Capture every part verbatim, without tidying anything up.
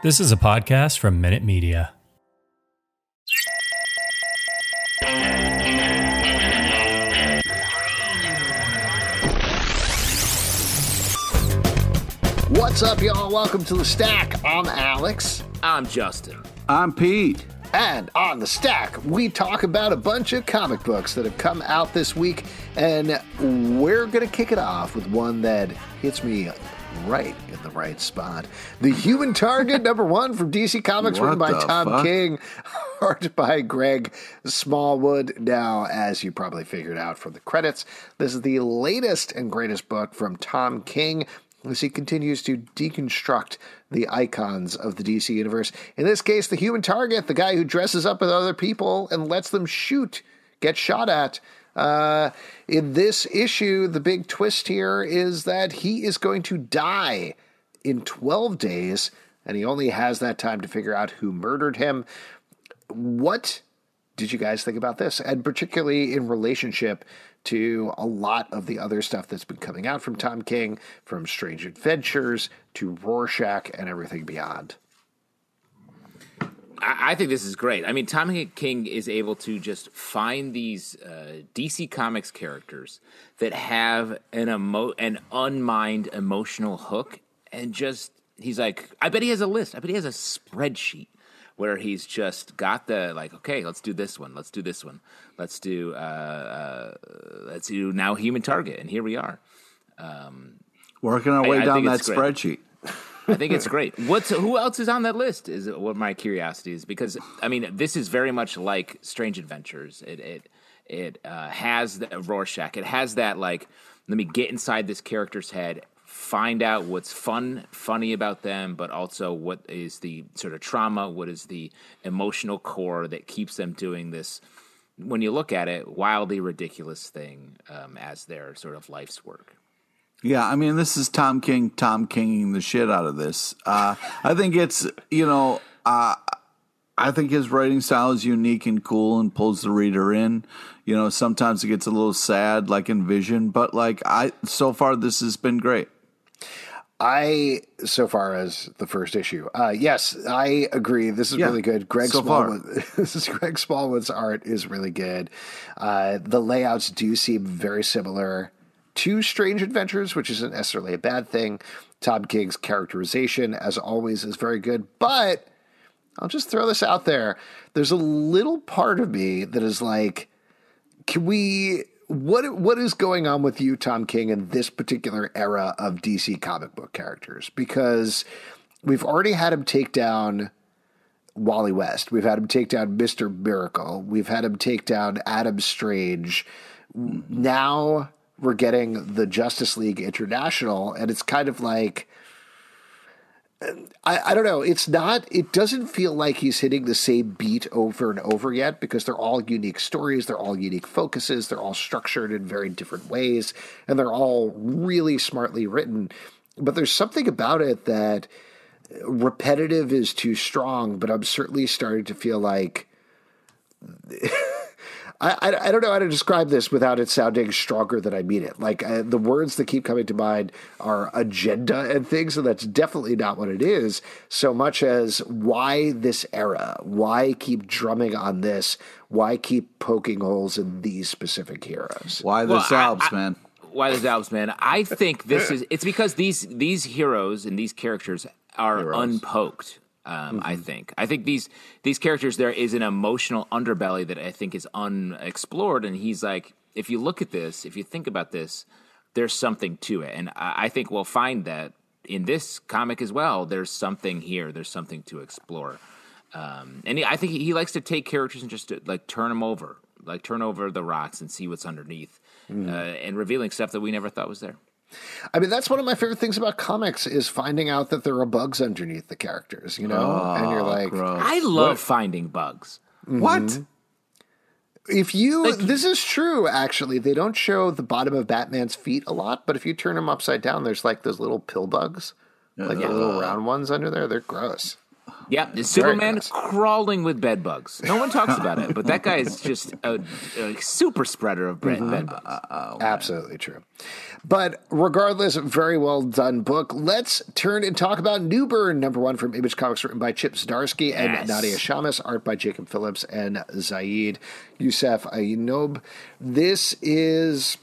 This is a podcast from Minute Media. What's up, y'all? Welcome to The Stack. I'm Alex. I'm Justin. I'm Pete. And on The Stack, we talk about a bunch of comic books that have come out this week, and we're going to kick it off with one that hits me right in the right spot. The Human Target, number one from D C Comics, What written by the Tom fuck? King, art by Greg Smallwood. Now, as you probably figured out from the credits, this is the latest and greatest book from Tom King, as he continues to deconstruct the icons of the D C universe. In this case, the Human Target, the guy who dresses up with other people and lets them shoot, get shot at. Uh, in this issue, the big twist here is that he is going to die in twelve days, and he only has that time to figure out who murdered him. What did you guys think about this? And particularly in relationship to a lot of the other stuff that's been coming out from Tom King, from Strange Adventures to Rorschach and everything beyond. I, I think this is great. I mean, Tom King is able to just find these uh, D C Comics characters that have an emo- an unmined emotional hook, and just, he's like, I bet he has a list. I bet he has a spreadsheet where he's just got the, like, okay, let's do this one. Let's do this one. Let's do, uh, uh, let's do now Human Target. And here we are. Um, Working our way I- I down think that it's great. spreadsheet. I think it's great. What's who else is on that list? Is what my curiosity is, because I mean, this is very much like Strange Adventures. It it it uh, has the Rorschach. It has that, like, let me get inside this character's head, find out what's fun, funny about them, but also what is the sort of trauma, what is the emotional core that keeps them doing this, when you look at it, wildly ridiculous thing um, as their sort of life's work. Yeah, I mean, this is Tom King, Tom Kinging the shit out of this. Uh, I think it's, you know, uh, I think his writing style is unique and cool and pulls the reader in. You know, sometimes it gets a little sad, like in Vision, but like I, so far this has been great. I, so far as the first issue, uh, yes, I agree. This is Yeah, really good. Greg so far. Smallwood, this is Greg Smallwood's art is really good. Uh, the layouts do seem very similar to Strange Adventures, which isn't necessarily a bad thing. Tom King's characterization, as always, is very good. But I'll just throw this out there. There's a little part of me that is like, can we... What what is going on with you, Tom King, in this particular era of D C comic book characters? Because we've already had him take down Wally West. We've had him take down Mister Miracle. We've had him take down Adam Strange. Now we're getting the Justice League International, and it's kind of like, I, I don't know. It's not, it doesn't feel like he's hitting the same beat over and over yet, because they're all unique stories. They're all unique focuses. They're all structured in very different ways, and they're all really smartly written. But there's something about it that repetitive is too strong, but I'm certainly starting to feel like I, I, I don't know how to describe this without it sounding stronger than I mean it. Like, uh, the words that keep coming to mind are agenda and things, and that's definitely not what it is, so much as why this era? Why keep drumming on this? Why keep poking holes in these specific heroes? Why Well, this I- Alps, I- man? Why there's Alps, man? I think this is, it's because these these heroes and these characters are Heroes. unpoked. Um, I think. I think these these characters, there is an emotional underbelly that I think is unexplored, and he's like, if you look at this, if you think about this, there's something to it, and I, I think we'll find that in this comic as well. There's something here. There's something to explore, um, and he, I think he, he likes to take characters and just to, like, turn them over, like turn over the rocks and see what's underneath, mm. uh, and revealing stuff that we never thought was there. I mean, that's one of my favorite things about comics, is finding out that there are bugs underneath the characters, you know? Oh, and you're like, gross. I love finding bugs. What? if you, Like- this is true, actually. They don't show the bottom of Batman's feet a lot, but if you turn him upside down, there's like those little pill bugs, like the little round ones under there. They're gross. Yeah, the Superman crawling with bed bugs. No one talks about it, but that guy is just a, a super spreader of bed, mm-hmm. bed bugs. Uh, oh, Absolutely true. But regardless, very well done book. Let's turn and talk about Newburn, number one from Image Comics, written by Chip Zdarsky yes. and Nadia Shamas, art by Jacob Phillips and Zaid Youssef Aynoub. This is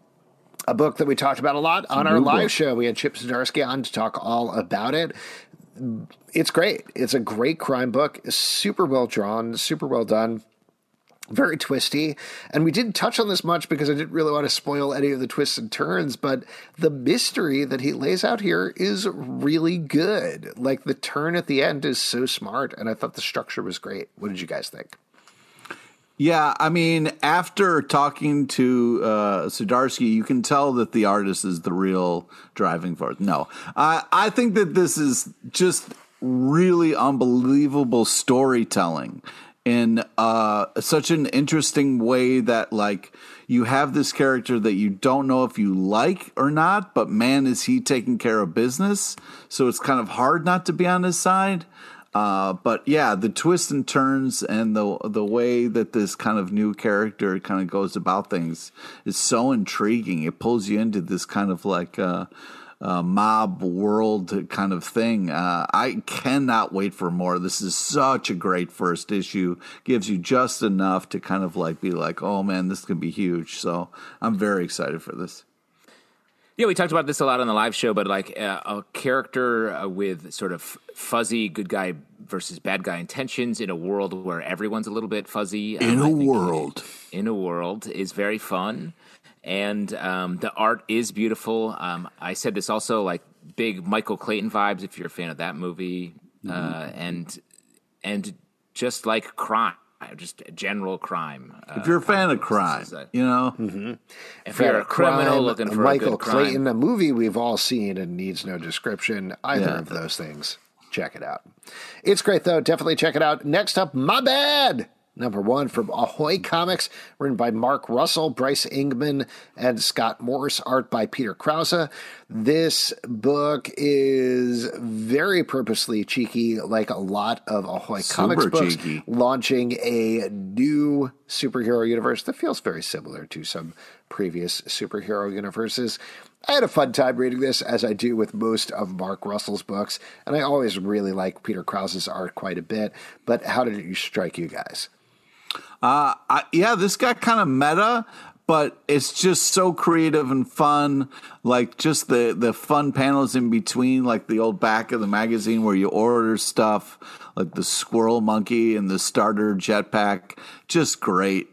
a book that we talked about a lot on our live show. We had Chip Zdarsky on to talk all about it. It's great. It's a great crime book. It's super well drawn, super well done, very twisty. And we didn't touch on this much because I didn't really want to spoil any of the twists and turns, but the mystery that he lays out here is really good. Like, the turn at the end is so smart, and I thought the structure was great. What did you guys think? Yeah, I mean, after talking to uh, Zdarsky, you can tell that the artist is the real driving force. No, I, I think that this is just really unbelievable storytelling in uh, such an interesting way that, like, you have this character that you don't know if you like or not, but man, is he taking care of business. So it's kind of hard not to be on his side. Uh, but yeah, the twists and turns and the the way that this kind of new character kind of goes about things is so intriguing. It pulls you into this kind of like uh, uh, mob world kind of thing. Uh, I cannot wait for more. This is such a great first issue. Gives you just enough to kind of like be like, oh man, this could be huge. So I'm very excited for this. Yeah, we talked about this a lot on the live show, but like uh, a character uh, with sort of fuzzy good guy versus bad guy intentions in a world where everyone's a little bit fuzzy. In um, a world. In a world is very fun. And um, the art is beautiful. Um, I said this also, like big Michael Clayton vibes if you're a fan of that movie. Mm-hmm. Uh, and and just like crime. Just general crime. Uh, if you're a fan of crime, a, you know, mm-hmm. if you're a criminal crime, looking for Michael a good crime. Clayton, a movie we've all seen and needs no description. Either yeah. of those things, check it out. It's great though. Definitely check it out. Next up, My Bad. Number one from Ahoy Comics, written by Mark Russell, Bryce Ingman, and Scott Morse, art by Peter Krause. This book is very purposely cheeky, like a lot of Ahoy Super Comics books, cheeky. Launching a new superhero universe that feels very similar to some previous superhero universes. I had a fun time reading this, as I do with most of Mark Russell's books, and I always really like Peter Krause's art quite a bit. But how did it strike you guys? Uh, I, yeah, this got kind of meta, but it's just so creative and fun. Like just the, the fun panels in between, like the old back of the magazine where you order stuff, like the squirrel monkey and the starter jetpack. Just great.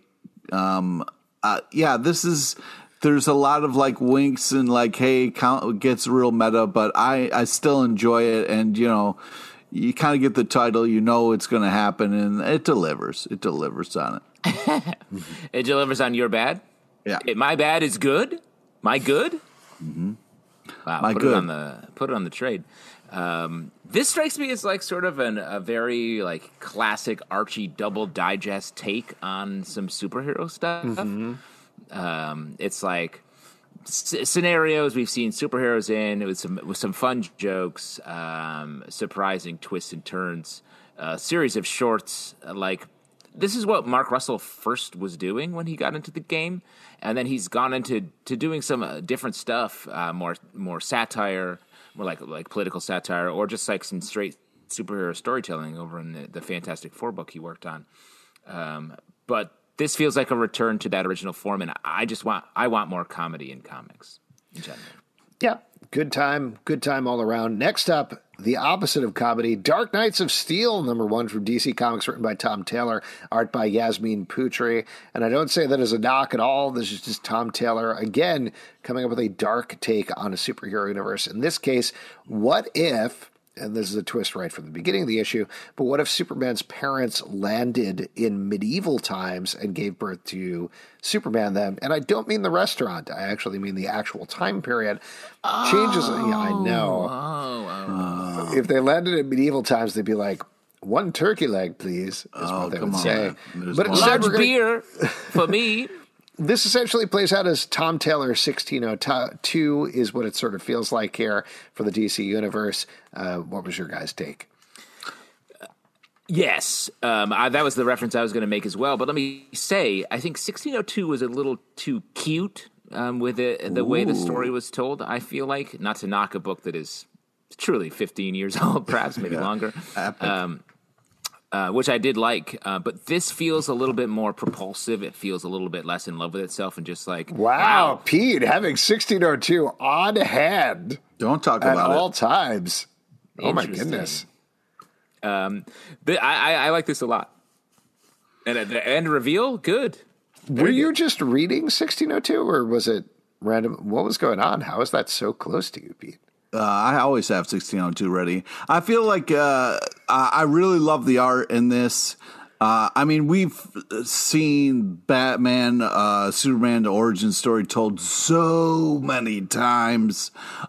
Um, uh, yeah, this is, there's a lot of like winks and like, hey, count gets real meta, but I, I still enjoy it. And, you know, you kind of get the title, you know it's going to happen, and it delivers. It delivers on it. It delivers on your bad? Yeah. It, my bad is good? My good? Mm-hmm. Wow, my put good. it on the put it on the trade. Um, this strikes me as like sort of an, a very like classic Archie double digest take on some superhero stuff. Mm-hmm. Um, it's like S- scenarios we've seen superheroes in with some with some fun jokes, um, surprising twists and turns, a uh, series of shorts. Uh, like this is what Mark Russell first was doing when he got into the game, and then he's gone into to doing some uh, different stuff, uh, more more satire, more like like political satire, or just like some straight superhero storytelling over in the, the Fantastic Four book he worked on. Um, but this feels like a return to that original form, and I just want I want more comedy in comics in general. Yeah, good time, good time all around. Next up, the opposite of comedy, Dark Knights of Steel, number one from D C Comics, written by Tom Taylor, art by Yasmin Putri. And I don't say that as a knock at all. This is just Tom Taylor, again, coming up with a dark take on a superhero universe. In this case, what if... and this is a twist right from the beginning of the issue, but what if Superman's parents landed in medieval times and gave birth to Superman then? And I don't mean the restaurant. I actually mean the actual time period. Oh, Changes. Yeah, I know. Oh, oh, oh. If they landed in medieval times, they'd be like, one turkey leg, please, is oh, what they come would on. say. There's But one. instead, large we're gonna- beer for me. This essentially plays out as Tom Taylor sixteen oh two is what it sort of feels like here for the D C universe. Uh, what was your guys' take? Yes, um, I, that was the reference I was going to make as well. But let me say, I think sixteen oh two was a little too cute um, with it, the Ooh. way the story was told. I feel like, not to knock a book that is truly fifteen years old, perhaps maybe yeah. longer, um, uh, which I did like. Uh, but this feels a little bit more propulsive. It feels a little bit less in love with itself, and just like wow, wow. Pete having sixteen oh two on hand. Don't talk at about all it. times. Oh my goodness. Um, but I, I, I like this a lot. And at the end reveal, good. Very Were you good. just reading sixteen oh two, or was it random? What was going on? How is that so close to you, Pete? Uh, I always have sixteen oh two ready. I feel like uh, I really love the art in this. Uh, I mean, we've seen Batman, uh, Superman, the origin story told so many times.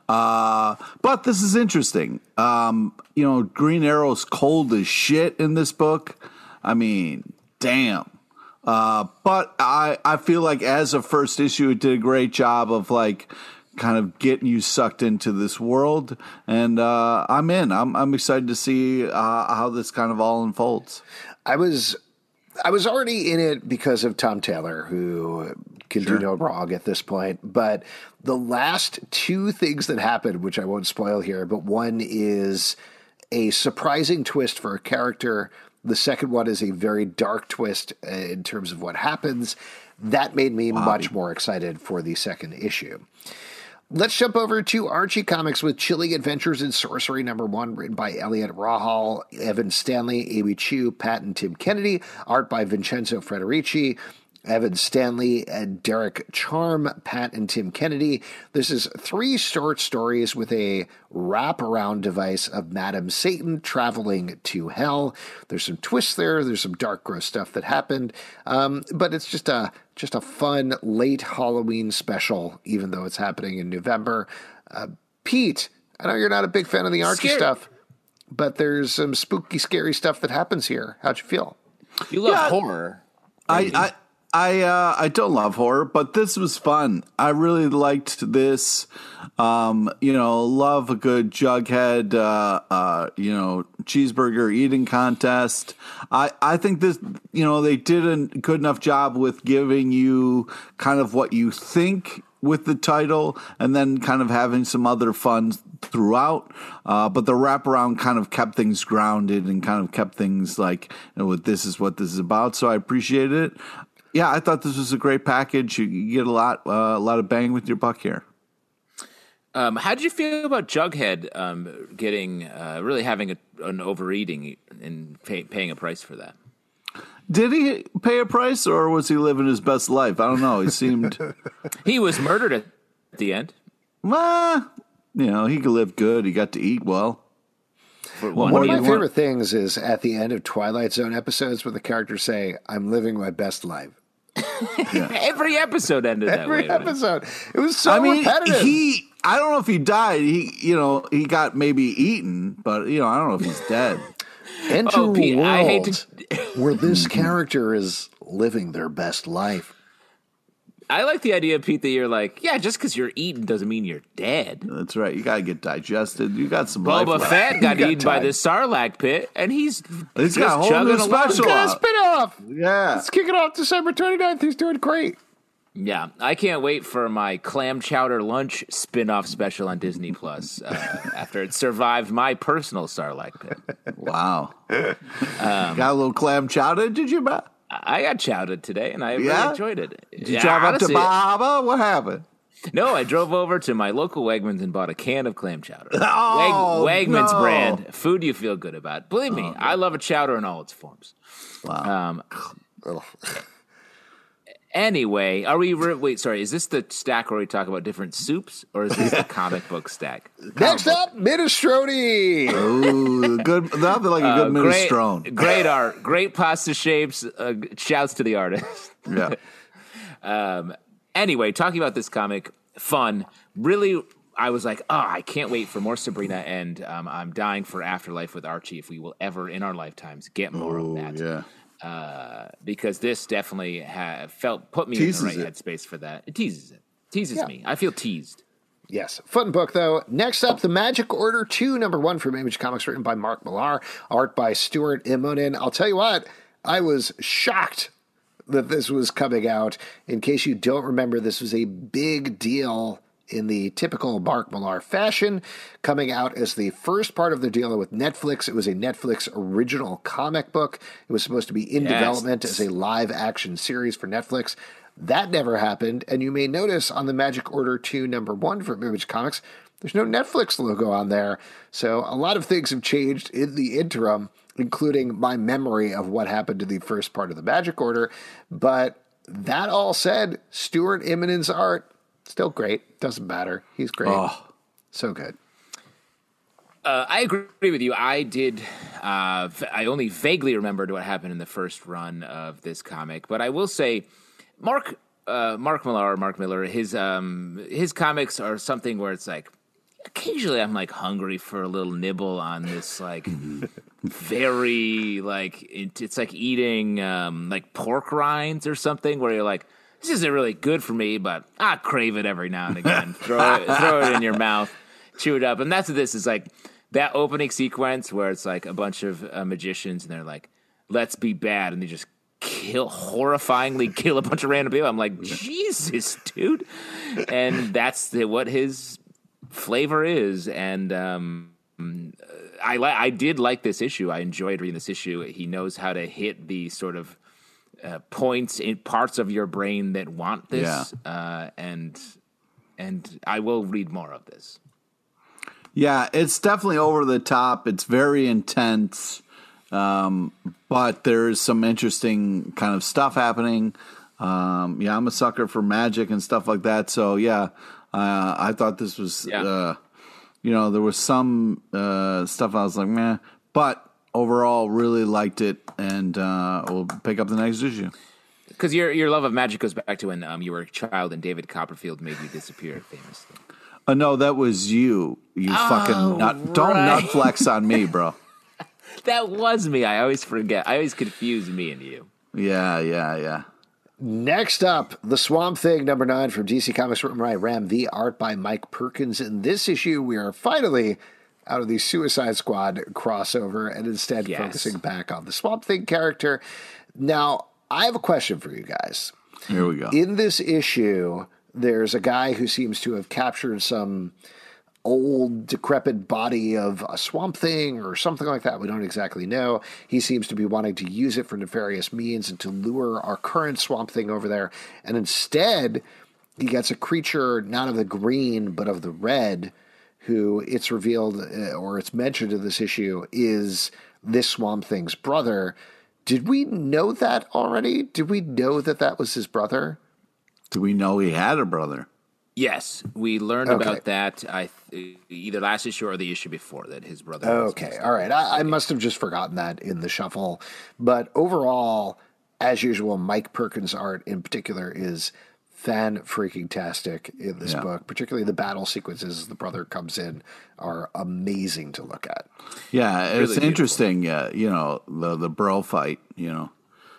Uh, but this is interesting. Um, you know, Green Arrow's cold as shit in this book. I mean, damn. Uh, but I, I feel like as a first issue, it did a great job of like kind of getting you sucked into this world. And uh, I'm in. I'm, I'm excited to see uh, how this kind of all unfolds. I was I was already in it because of Tom Taylor, who can sure. do no wrong at this point. But the last two things that happened, which I won't spoil here, but one is a surprising twist for a character. The second one is a very dark twist in terms of what happens. That made me wow. much more excited for the second issue. Let's jump over to Archie Comics with Chilling Adventures in Sorcery number one, written by Elliot Rahal, Evan Stanley, Amy Chu, Pat and Tim Kennedy, art by Vincenzo Frederici, Evan Stanley and Derek Charm, Pat and Tim Kennedy. This is three short stories with a wraparound device of Madam Satan traveling to hell. There's some twists there. There's some dark, gross stuff that happened. Um, but it's just a just a fun late Halloween special, even though it's happening in November. Uh, Pete, I know you're not a big fan of the Archie scary. stuff, but there's some spooky, scary stuff that happens here. How'd you feel? You love yeah, horror. I... I I uh, I don't love horror, but this was fun. I really liked this. Um, you know, love a good Jughead, uh, uh, you know, cheeseburger eating contest. I, I think this, you know, they did a good enough job with giving you kind of what you think with the title and then kind of having some other fun throughout. Uh, but the wraparound kind of kept things grounded and kind of kept things like, you know, this is what this is about. So I appreciate it. Yeah, I thought this was a great package. You get a lot, uh, a lot of bang with your buck here. Um, how did you feel about Jughead um, getting, uh, really having a, an overeating and pay, paying a price for that? Did he pay a price, or was he living his best life? I don't know. He seemed he was murdered at the end. Well, you know, he could live good. He got to eat well. One of my favorite want? things is at the end of Twilight Zone episodes where the characters say, "I'm living my best life." Yeah. Every episode ended that Every way. Every episode. It was so I mean, repetitive. He, I don't know if he died. He, you know, he got maybe eaten, but, you know, I don't know if he's dead. Enter oh, Pete, a world I hate to... where this character is living their best life. I like the idea, Pete, that you're like, yeah, just because you're eating doesn't mean you're dead. That's right. You got to get digested. You got some Boba life Fett got, got eaten time. by the Sarlacc pit, and he's he's got a whole new special. Got a spin-off. Yeah. Let's kick it off December twenty-ninth. He's doing great. Yeah, I can't wait for my clam chowder lunch spin-off special on Disney Plus uh, after it survived my personal Sarlacc pit. Wow. um, got a little clam chowder, did you, Matt? I got chowdered today, and I yeah? really enjoyed it. Did you yeah, drive up to Bahama? What happened? No, I drove over to my local Wegmans and bought a can of clam chowder. Oh, Weg- Wegmans no. brand, food you feel good about. Believe me, oh, I love a chowder in all its forms. Wow. Um, anyway, are we? Re- wait, sorry. Is this the stack where we talk about different soups, or is this the comic book stack? Comic Next book. up, minestrone. Ooh, good. Nothing like a good uh, minestrone. Great, great art, great pasta shapes. Uh, shouts to the artist. Yeah. um. Anyway, talking about this comic, fun. Really, I was like, oh, I can't wait for more Sabrina, and um, I'm dying for Afterlife with Archie. If we will ever in our lifetimes get more Ooh, of that. Yeah. Uh, because this definitely ha- felt put me teases in the right it. headspace for that. It teases it, teases yeah. me. I feel teased. Yes, fun book, though. Next up, The Magic Order two, number one from Image Comics, written by Mark Millar, art by Stuart Immonen. I'll tell you what, I was shocked that this was coming out. In case you don't remember, this was a big deal in the typical Mark Millar fashion, coming out as the first part of the deal with Netflix. It was a Netflix original comic book. It was supposed to be in yes. development as a live-action series for Netflix. That never happened, and you may notice on the Magic Order two number one from Image Comics, there's no Netflix logo on there. So a lot of things have changed in the interim, including my memory of what happened to the first part of the Magic Order. But that all said, Stuart Immonen's art, still great. Doesn't matter. He's great. Oh. So good. Uh, I agree with you. I did. Uh, I only vaguely remembered what happened in the first run of this comic, but I will say, Mark, uh, Mark Millar, Mark Miller, his um, his comics are something where it's like, occasionally I'm like hungry for a little nibble on this, like very like it, it's like eating um, like pork rinds or something, where you're like, this isn't really good for me, but I crave it every now and again. throw it, throw it in your mouth, chew it up, and that's what this is like. That opening sequence where it's like a bunch of uh, magicians and they're like, "Let's be bad," and they just kill, horrifyingly kill a bunch of random people. I'm like, Jesus, dude. And that's the, what his flavor is. And um, I li- I did like this issue. I enjoyed reading this issue. He knows how to hit the sort of uh, points in parts of your brain that want this. Yeah. Uh, and and I will read more of this. Yeah, it's definitely over the top. It's very intense. Um, but there's some interesting kind of stuff happening. Um, yeah, I'm a sucker for magic and stuff like that. So yeah, uh, I thought this was, yeah. uh, you know, there was some uh, stuff I was like, meh, but overall really liked it, and uh, we'll pick up the next issue. Because your your love of magic goes back to when um, you were a child and David Copperfield made you disappear famously. Uh, no, that was you. You oh, fucking nut. Right. Don't nut flex on me, bro. That was me. I always forget. I always confuse me and you. Yeah, yeah, yeah. Next up, The Swamp Thing, number nine from D C Comics, written by Ram V, art by Mike Perkins. In this issue, we are finally out of the Suicide Squad crossover and instead yes. focusing back on the Swamp Thing character. Now, I have a question for you guys. Here we go. In this issue, there's a guy who seems to have captured some old, decrepit body of a Swamp Thing or something like that. We don't exactly know. He seems to be wanting to use it for nefarious means and to lure our current Swamp Thing over there. And instead, he gets a creature not of the green, but of the red, who it's revealed, uh, or it's mentioned in this issue, is this Swamp Thing's brother. Did we know that already? Did we know that that was his brother? Do we know he had a brother? Yes, we learned okay. about that I either last issue or the issue before, that his brother. Okay, all right. I, I must have just forgotten that in the shuffle. But overall, as usual, Mike Perkins' art in particular is fan-freaking-tastic in this yeah. book. Particularly the battle sequences as the brother comes in are amazing to look at. Yeah, it's really interesting, uh, you know, the, the bro fight, you know.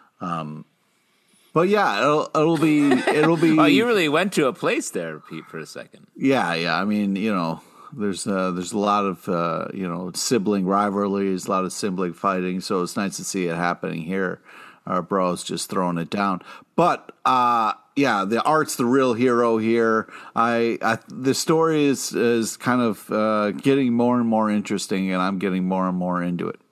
Um But yeah, it'll it'll be it'll be. Oh, you really went to a place there, Pete, for a second. Yeah, yeah. I mean, you know, there's uh, there's a lot of uh, you know sibling rivalries, a lot of sibling fighting. So it's nice to see it happening here. Our bro's just throwing it down. But uh, yeah, the art's the real hero here. I, I the story is is kind of uh, getting more and more interesting, and I'm getting more and more into it.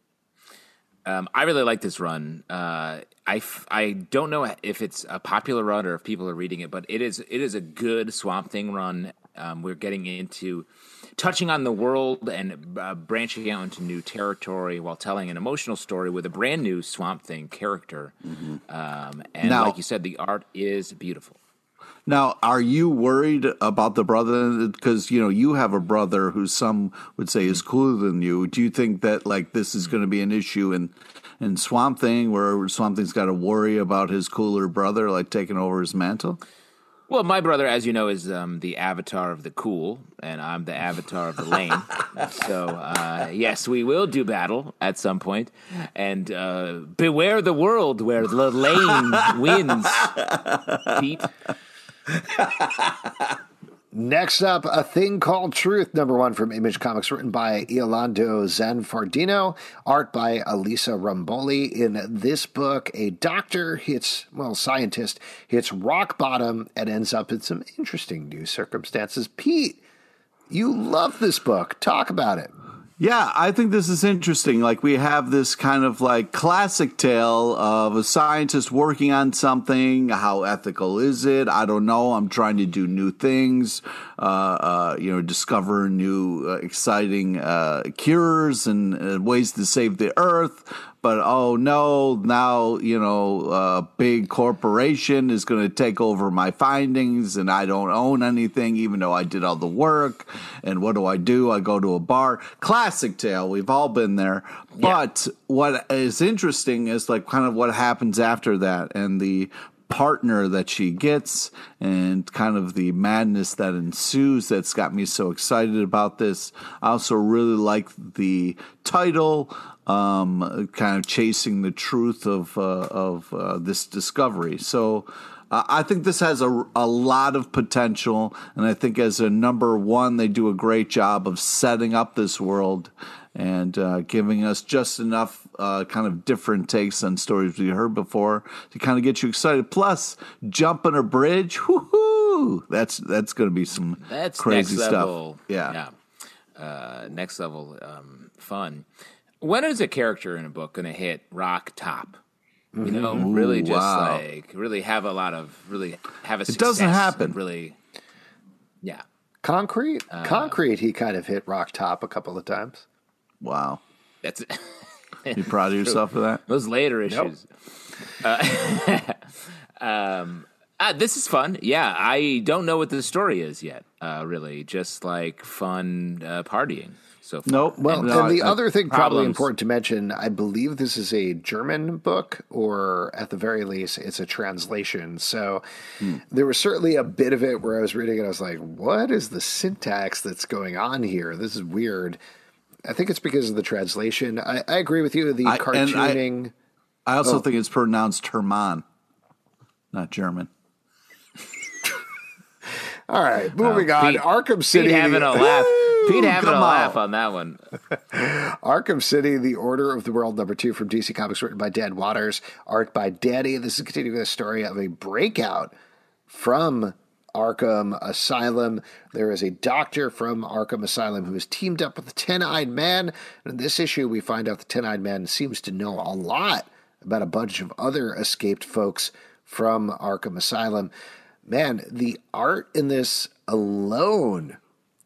Um, I really like this run. Uh, I, f- I don't know if it's a popular run or if people are reading it, but it is it is a good Swamp Thing run. Um, we're getting into touching on the world and uh, branching out into new territory while telling an emotional story with a brand new Swamp Thing character. Mm-hmm. Um, and now, like you said, the art is beautiful. Now, are you worried about the brother? Because, you know, you have a brother who some would say is cooler than you. Do you think that, like, this is going to be an issue in, in Swamp Thing where Swamp Thing's got to worry about his cooler brother, like, taking over his mantle? Well, my brother, as you know, is um, the avatar of the cool, and I'm the avatar of the lame. So, uh, yes, we will do battle at some point. And uh, beware the world where the lame wins, Pete. Next up, A Thing Called Truth, number one from Image Comics, written by Iolando Zanfardino, art by Elisa Ramboli. In this book, a doctor hits, well, scientist hits rock bottom and ends up in some interesting new circumstances. Pete, you love this book. Talk about it. Yeah, I think this is interesting. Like, we have this kind of like classic tale of a scientist working on something. How ethical is it? I don't know. I'm trying to do new things, uh, uh, you know, discover new uh, exciting uh, cures and uh, ways to save the earth. But, oh, no, now, you know, a big corporation is going to take over my findings and I don't own anything, even though I did all the work. And what do I do? I go to a bar. Classic tale. We've all been there. Yeah. But what is interesting is, like, kind of what happens after that and the partner that she gets and kind of the madness that ensues. That's got me so excited about this. I also really like the title, um, kind of chasing the truth of uh, of uh, this discovery. So uh, I think this has a, a lot of potential, and I think as a number one, they do a great job of setting up this world and uh, giving us just enough uh, kind of different takes on stories we heard before to kind of get you excited. Plus, jumping a bridge, whoo-hoo! That's that's going to be some that's crazy next stuff. Level, yeah, yeah. Uh, next level um, fun. When is a character in a book going to hit rock top? You know, Ooh, really just wow. like really have a lot of really have a. It doesn't happen. Really, yeah. Concrete, uh, concrete. He kind of hit rock top a couple of times. Wow. That's You proud of yourself for that? Those later issues. Nope. Uh, um, uh, this is fun. Yeah, I don't know what the story is yet. Uh, really, just like fun uh, partying. So far. Nope. Well, No, and the I- other thing probably problems. important to mention, I believe this is a German book, or at the very least, it's a translation. So Hmm. there was certainly a bit of it where I was reading it, I was like, what is the syntax that's going on here? This is weird. I think it's because of the translation. I, I agree with you. The I- and I- cartooning. I also Oh. think it's pronounced Herman, not German. All right, moving Oh, on. Pete- Arkham City. Pete having a laugh. Pete having a come laugh on. on that one. Arkham City, The Order of the World, number two from D C Comics, written by Dan Waters, art by Danny. This is continuing the story of a breakout from Arkham Asylum. There is a doctor from Arkham Asylum who has teamed up with the Ten-Eyed Man. And in this issue, we find out the Ten-Eyed Man seems to know a lot about a bunch of other escaped folks from Arkham Asylum. Man, the art in this alone,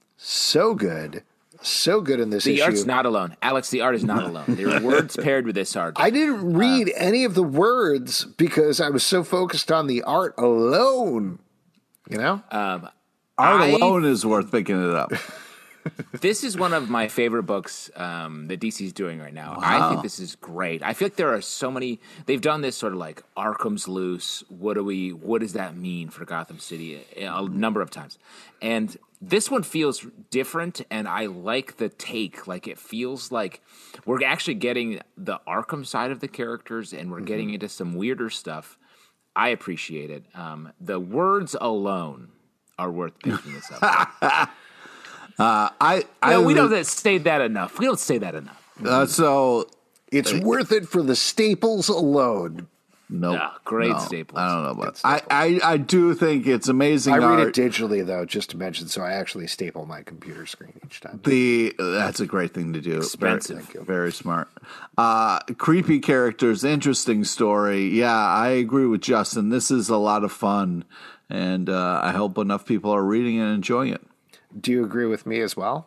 so good. So good in this The issue. art's not alone. Alex, the art is not alone. There are words paired with this art. I didn't read any of the words because I was so focused on the art alone. You know? Um, Art I- alone is worth picking it up. This is one of my favorite books um, that D C's doing right now. I Wow. think this is great. I feel like there are so many. They've done this sort of like Arkham's loose. What do we? What does that mean for Gotham City? A, a number of times, and this one feels different. And I like the take. Like it feels like we're actually getting the Arkham side of the characters, and we're mm-hmm. getting into some weirder stuff. I appreciate it. Um, the words alone are worth picking this up. Uh, I, I No, we don't say that enough. We don't say that enough. Uh, so It's worth it for the staples alone. nope, Ah, great no, staples. I don't know about. Good I, I I do think it's amazing. I read art. it digitally, though, just to mention, so I actually staple my computer screen each time. The that's a great thing to do. Expensive. Very, Thank you. very smart. Uh, creepy characters, interesting story. Yeah, I agree with Justin. This is a lot of fun, and uh, I hope enough people are reading and enjoying it. Do you agree with me as well?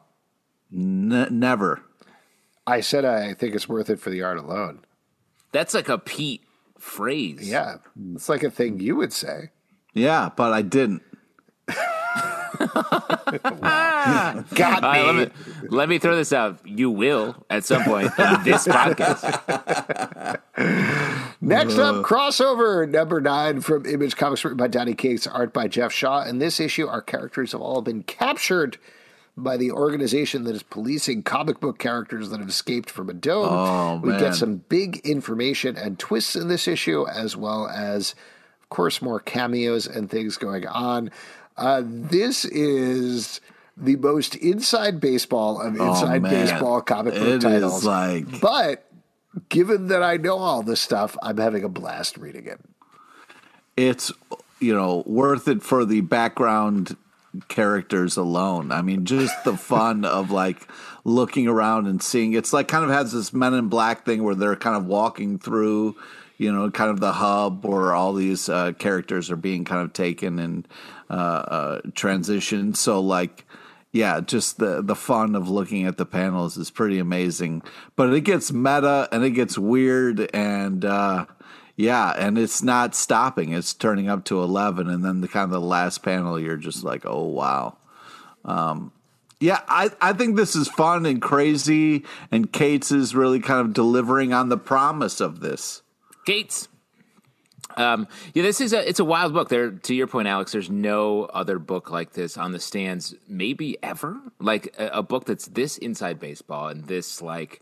N- never. I said I think it's worth it for the art alone. That's like a Pete phrase. Yeah, it's like a thing you would say. Yeah, but I didn't. Got me. All right, let me let me throw this out. You will at some point in this podcast. Next up, crossover number nine from Image Comics, written by Donny Cates, art by Jeff Shaw. In this issue, our characters have all been captured by the organization that is policing comic book characters that have escaped from a dome. Oh, we man. get some big information and twists in this issue, as well as, of course, more cameos and things going on. Uh, this is the most inside baseball of inside oh, baseball comic book it titles. Is like... But given that I know all this stuff, I'm having a blast reading it. It's, you know, worth it for the background characters alone. I mean, just the fun of like looking around and seeing. It's like kind of has this Men in Black thing where they're kind of walking through, you know, kind of the hub where all these uh, characters are being kind of taken and uh, uh, transitioned. So like, yeah, just the, the fun of looking at the panels is pretty amazing. But it gets meta and it gets weird and, uh, yeah, and it's not stopping. It's turning up to eleven, and then the kind of the last panel, you're just like, oh, wow. Um, yeah, I, I think this is fun and crazy, and Cates is really kind of delivering on the promise of this. Cates. Um, yeah, this is a it's a wild book. There, to your point, Alex, there's no other book like this on the stands, maybe ever. Like a, a book that's this inside baseball and this like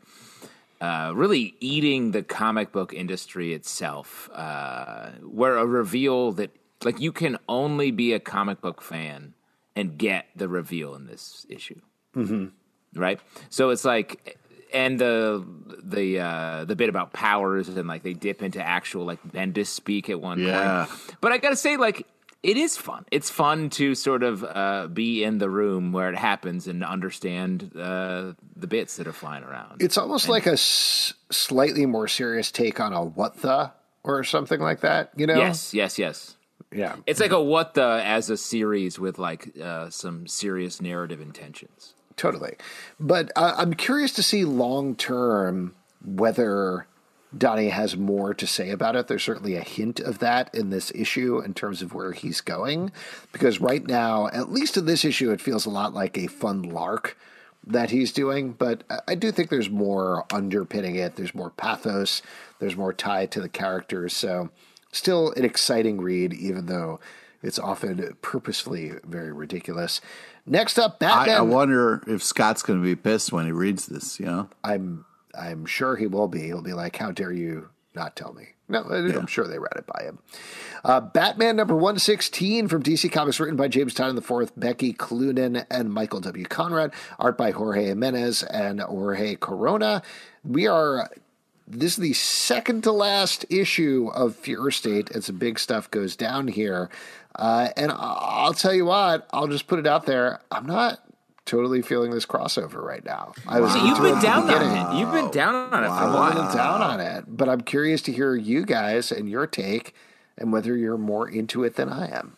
uh, really eating the comic book industry itself, uh, where a reveal that like you can only be a comic book fan and get the reveal in this issue, mm-hmm. right? So it's like. And the the uh, the bit about powers and like they dip into actual like Bendis speak at one yeah. point. But I gotta say, like it is fun. It's fun to sort of uh, be in the room where it happens and understand uh, the bits that are flying around. It's almost and, like a s- slightly more serious take on a What the or something like that. You know? Yes, yes, yes. Yeah, it's like a What the as a series with like uh, some serious narrative intentions. Totally. But uh, I'm curious to see long term whether Donnie has more to say about it. There's certainly a hint of that in this issue in terms of where he's going. Because right now, at least in this issue, it feels a lot like a fun lark that he's doing. But I do think there's more underpinning it. There's more pathos. There's more tie to the characters. So still an exciting read, even though it's often purposefully very ridiculous. Next up, Batman. I, I wonder if Scott's going to be pissed when he reads this, you know? I'm I'm sure he will be. He'll be like, how dare you not tell me? No, yeah. I'm sure they read it by him. Uh, Batman number one sixteen from D C Comics, written by James Tynion the fourth, Becky Cloonan, and Michael W. Conrad. Art by Jorge Jimenez and Jorge Corona. We are... This is the second to last issue of Fear State, and some big stuff goes down here. Uh, and I'll tell you what, I'll just put it out there. I'm not totally feeling this crossover right now. I was wow. You've been down on it. You've been down on it wow. for a while. I'm a little down on it, but I'm curious to hear you guys and your take and whether you're more into it than I am.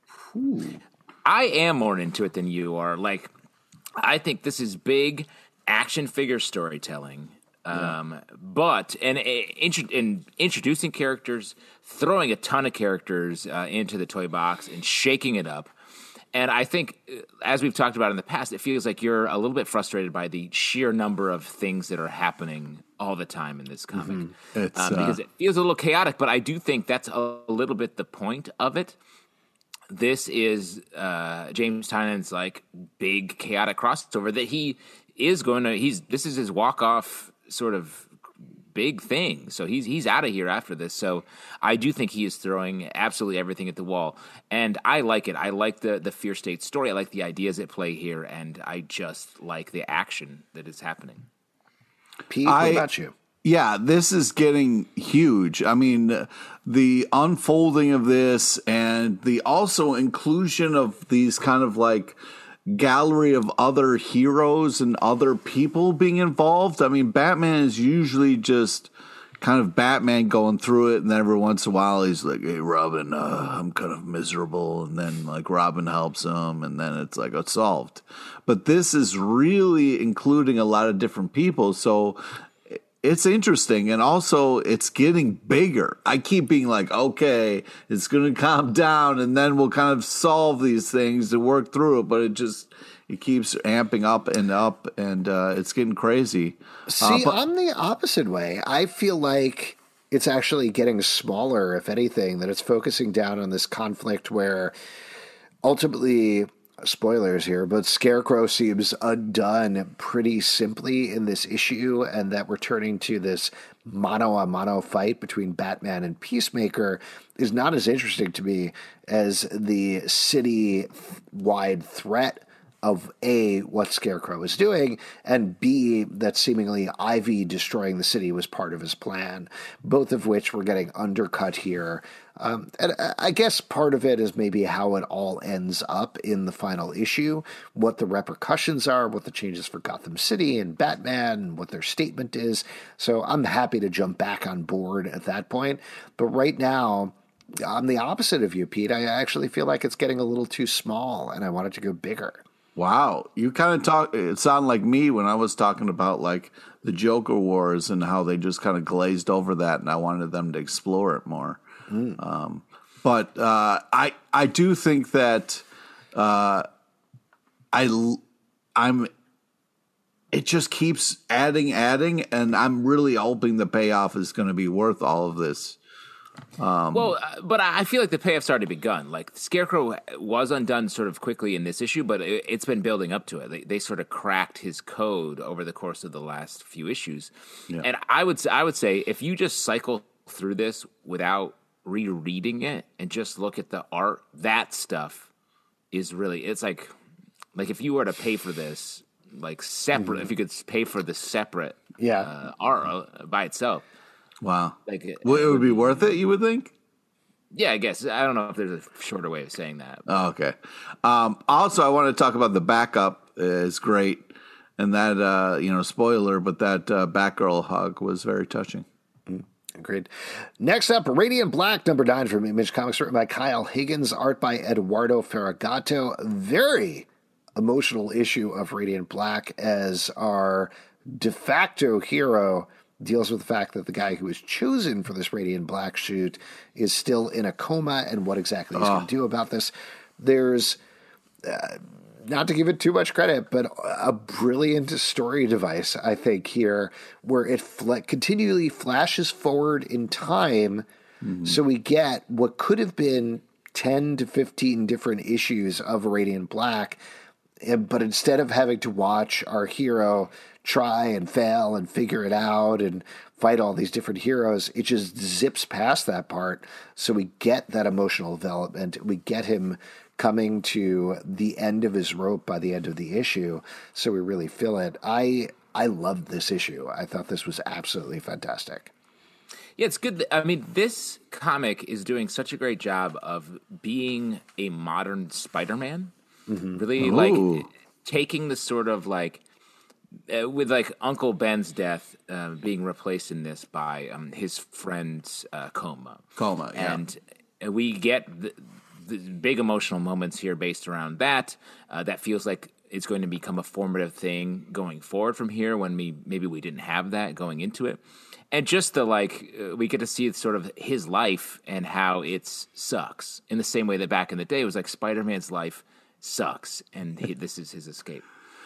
Ooh. I am more into it than you are. Like, I think this is big action figure storytelling. Um, yeah. But and in, in introducing characters, throwing a ton of characters uh, into the toy box and shaking it up. And I think, as we've talked about in the past, it feels like you're a little bit frustrated by the sheer number of things that are happening all the time in this comic. Mm-hmm. It's, um, because uh... it feels a little chaotic, but I do think that's a little bit the point of it. This is uh, James Tynion's like big chaotic crossover that he is going to. He's this is his walk off sort of big thing. So he's he's out of here after this. So I do think he is throwing absolutely everything at the wall. And I like it. I like the, the Fear State story. I like the ideas at play here. And I just like the action that is happening. Pete, what I, about you? Yeah, this is getting huge. I mean, the unfolding of this and the also inclusion of these kind of like gallery of other heroes and other people being involved. I mean, Batman is usually just kind of Batman going through it, and then every once in a while he's like, hey, Robin, uh, I'm kind of miserable, and then like Robin helps him, and then it's like, it's solved. But this is really including a lot of different people, so it's interesting, and also it's getting bigger. I keep being like, okay, it's going to calm down, and then we'll kind of solve these things and work through it. But it just it keeps amping up and up, and uh, it's getting crazy. See, uh, but- I'm the opposite way. I feel like it's actually getting smaller, if anything, that it's focusing down on this conflict where ultimately spoilers here, but Scarecrow seems undone pretty simply in this issue, and that returning to this mano-a-mano fight between Batman and Peacemaker is not as interesting to me as the city-wide threat of A, what Scarecrow is doing, and B, that seemingly Ivy destroying the city was part of his plan, both of which were getting undercut here. Um, and I guess part of it is maybe how it all ends up in the final issue, what the repercussions are, what the changes for Gotham City and Batman, and what their statement is. So I'm happy to jump back on board at that point. But right now, I'm the opposite of you, Pete. I actually feel like it's getting a little too small, and I want it to go bigger. Wow, you kind of talk. It sounded like me when I was talking about like the Joker Wars and how they just kind of glazed over that, and I wanted them to explore it more. Mm. Um, but uh, I I do think that uh, I I'm. It just keeps adding, adding, and I'm really hoping the payoff is going to be worth all of this. Um, well, uh, but I feel like the payoff's already begun. Like Scarecrow was undone sort of quickly in this issue, but it, it's been building up to it. They, they sort of cracked his code over the course of the last few issues. Yeah. And I would I would say if you just cycle through this without rereading it and just look at the art, that stuff is really it's like like if you were to pay for this like separate, mm-hmm. if you could pay for the separate yeah. uh, art uh, by itself. Wow. Like it, well, it would be worth it, you would think? Yeah, I guess. I don't know if there's a shorter way of saying that. Oh, okay. Um, also, I want to talk about the backup. It's great. And that, uh, you know, spoiler, but that uh, Batgirl hug was very touching. Mm, agreed. Next up, Radiant Black, number nine from Image Comics, written by Kyle Higgins, art by Eduardo Ferragato. Very emotional issue of Radiant Black as our de facto hero deals with the fact that the guy who was chosen for this Radiant Black shoot is still in a coma and what exactly he's oh. going to do about this. There's, uh, not to give it too much credit, but a brilliant story device, I think, here, where it fl- continually flashes forward in time mm-hmm. so we get what could have been ten to fifteen different issues of Radiant Black, but instead of having to watch our hero try and fail and figure it out and fight all these different heroes, it just zips past that part. So we get that emotional development. We get him coming to the end of his rope by the end of the issue. So we really feel it. I I loved this issue. I thought this was absolutely fantastic. Yeah, it's good. I mean, this comic is doing such a great job of being a modern Spider-Man. Mm-hmm. Really, Ooh. like taking the sort of like, Uh, with like Uncle Ben's death uh, being replaced in this by um, his friend's uh, coma. Coma, yeah. And we get the, the big emotional moments here based around that. Uh, that feels like it's going to become a formative thing going forward from here when we maybe we didn't have that going into it. And just the like, uh, we get to see sort of his life and how it sucks in the same way that back in the day it was like Spider-Man's life sucks and he, this is his escape.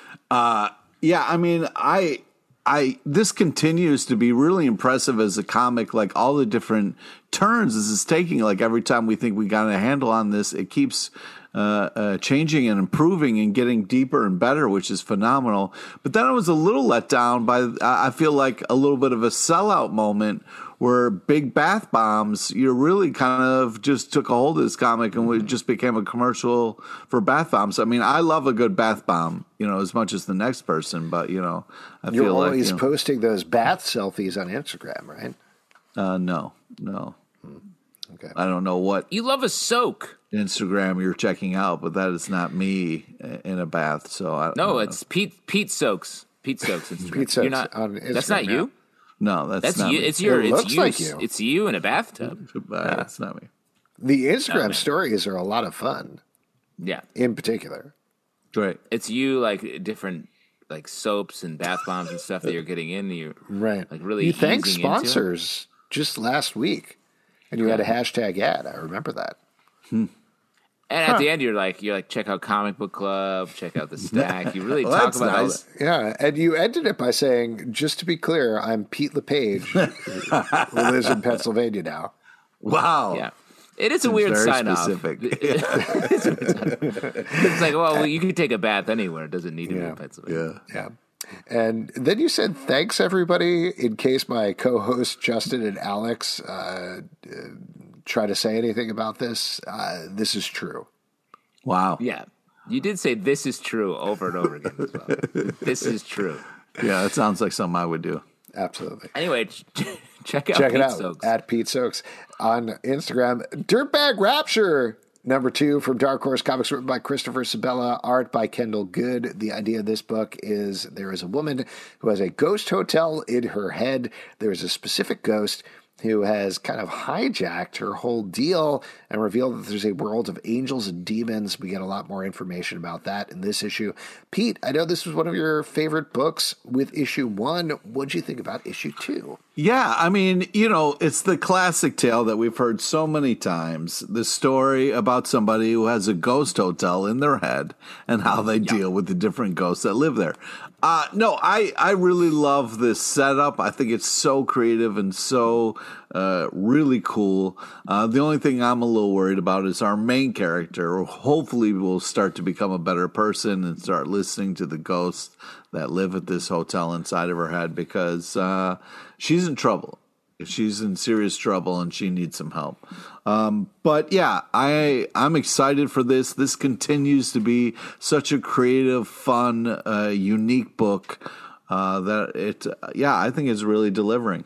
Uh Yeah, I mean, I, I, this continues to be really impressive as a comic. Like all the different turns this is taking. Like every time we think we got a handle on this, it keeps uh, uh, changing and improving and getting deeper and better, which is phenomenal. But then I was a little let down by, I feel like a little bit of a sellout moment where big bath bombs, you really kind of just took a hold of this comic and it just became a commercial for bath bombs. I mean, I love a good bath bomb, you know, as much as the next person, but, you know, I You're feel like... always you know, posting those bath selfies on Instagram, right? Uh, no, no. Hmm. Okay. I don't know what... You love a soak. Instagram you're checking out, but that is not me in a bath, so I don't No, know. it's Pete Pete Soaks. Pete Soaks Instagram. Pete Soaks You're not, on Instagram. That's not you? No, that's, that's not you. me. It's your. It it's looks you. like you. It's you in a bathtub. Uh, that's not me. The Instagram Oh, stories are a lot of fun, Yeah, in particular. Great. it's you like different like soaps and bath bombs and stuff that you're getting in. And you're Right. like really. You thanked easing into it. sponsors just last week, and you had a hashtag ad. I remember that. And at the end, you're like, you're like, check out Comic Book Club, check out the Stack. You really Well, talk that's about nice. that. Yeah, and you ended it by saying, just to be clear, I'm Pete LePage, who lives in Pennsylvania now. Wow. Yeah. It is a Seems weird very sign off. specific. It's, a weird sign off. It's like, well, you can take a bath anywhere. It doesn't need to be Yeah. in Pennsylvania. Yeah. Yeah. And then you said, thanks, everybody, in case my co hosts, Justin and Alex, uh, uh, try to say anything about this. Uh, this is true. Wow. Yeah. You did say this is true over and over again as well. This is true. Yeah, that sounds like something I would do. Absolutely. Anyway, ch- check out Check Pete it out Stokes. at Pete Stokes on Instagram. Dirtbag Rapture, number two from Dark Horse Comics, written by Christopher Sabella, art by Kendall Good. The idea of this book is there is a woman who has a ghost hotel in her head. There is a specific ghost who has kind of hijacked her whole deal and revealed that there's a world of angels and demons. We get a lot more information about that in this issue. Pete, I know this was one of your favorite books with issue one. What did you think about issue two? Yeah, I mean, you know, it's the classic tale that we've heard so many times. The story about somebody who has a ghost hotel in their head and how they deal with the different ghosts that live there. Uh, no, I, I really love this setup. I think it's so creative and so uh, really cool. Uh, the only thing I'm a little worried about is our main character, who hopefully will start to become a better person and start listening to the ghosts that live at this hotel inside of her head, because uh, she's in trouble. She's in serious trouble and she needs some help. Um, but yeah, I I'm excited for this. This continues to be such a creative, fun, uh, unique book uh, that it. Yeah, I think it's really delivering.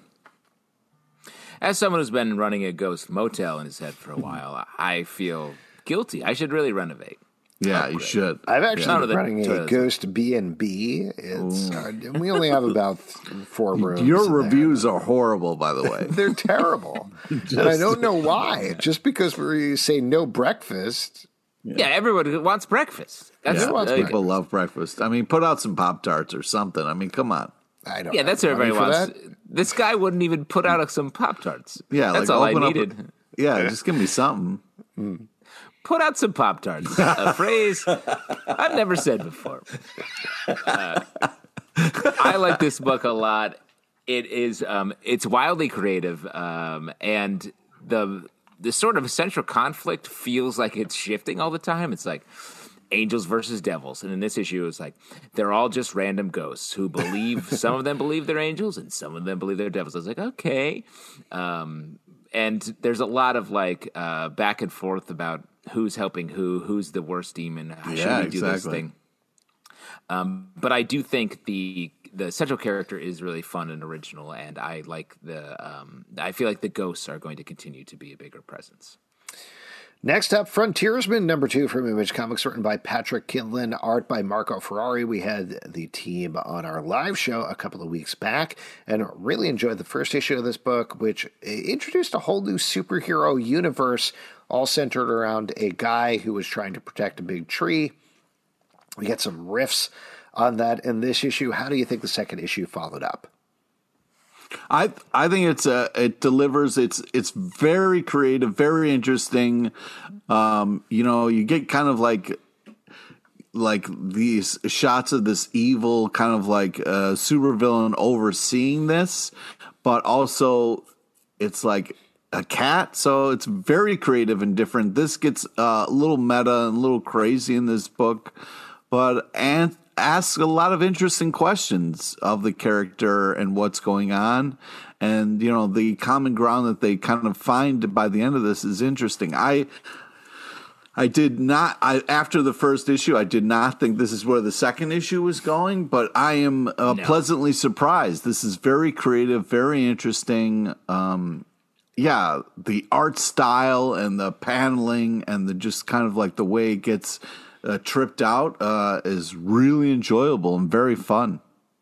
As someone who's been running a ghost motel in his head for a while, I feel guilty. I should really renovate. Yeah, you should. I've actually None been of the running a toilets. ghost B and B. It's uh, we only have about four rooms. Your in there. reviews are horrible, by the way. They're terrible, and I don't know why. Just because we say no breakfast. Yeah, everyone wants breakfast. That's Yeah, wants uh, people love breakfast. I mean, put out some Pop Tarts or something. I mean, come on. I don't. yeah, have that's what money everybody for wants. that. This guy wouldn't even put out some Pop Tarts. Yeah, that's like all I open up- needed. Yeah, just give me something. Put out some Pop Tarts. A phrase I've never said before. Uh, I like this book a lot. It is, um, it's wildly creative, um, and the the sort of central conflict feels like it's shifting all the time. It's like angels versus devils, and in this issue, it's like they're all just random ghosts who believe. Some of them believe they're angels, and some of them believe they're devils. I was like, okay, um, and there's a lot of like uh, back and forth about who's helping who, who's the worst demon, how Yeah, should we do this exactly. thing? Um, but I do think the the central character is really fun and original, and I like the. Um, I feel like the ghosts are going to continue to be a bigger presence. Next up, Frontiersman, number two from Image Comics, written by Patrick Kindlin, art by Marco Ferrari. We had the team on our live show a couple of weeks back and really enjoyed the first issue of this book, which introduced a whole new superhero universe, all centered around a guy who was trying to protect a big tree. We get some riffs on that in this issue. How do you think the second issue followed up? I I think it's a it delivers. It's it's very creative, very interesting. Um, you know, you get kind of like like these shots of this evil kind of like uh, supervillain overseeing this, but also it's like a cat. So it's very creative and different. This gets uh, a little meta and a little crazy in this book, but and. Ask a lot of interesting questions of the character and what's going on. And, you know, the common ground that they kind of find by the end of this is interesting. I I did not, I after the first issue, I did not think this is where the second issue was going, but I am uh, No. pleasantly surprised. This is very creative, very interesting. Um, yeah, the art style and the paneling and the just kind of like the way it gets Uh, tripped out uh, is really enjoyable and very fun.